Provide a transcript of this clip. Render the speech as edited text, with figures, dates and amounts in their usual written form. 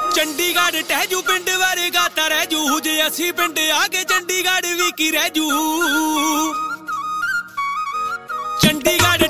ਚੰਡੀਗੜ੍ਹ ਟਹਿਜੂ ਪਿੰਡ ਬਾਰੇ ਗਾਤਾ ਰਹਿ ਜੂ ਜੇ ਅਸੀਂ ਪਿੰਡ ਆ ਕੇ ਚੰਡੀਗੜ੍ਹ ਵੀ ਕੀ ਰਹਿ ਜੂ ਚੰਡੀਗੜ੍ਹ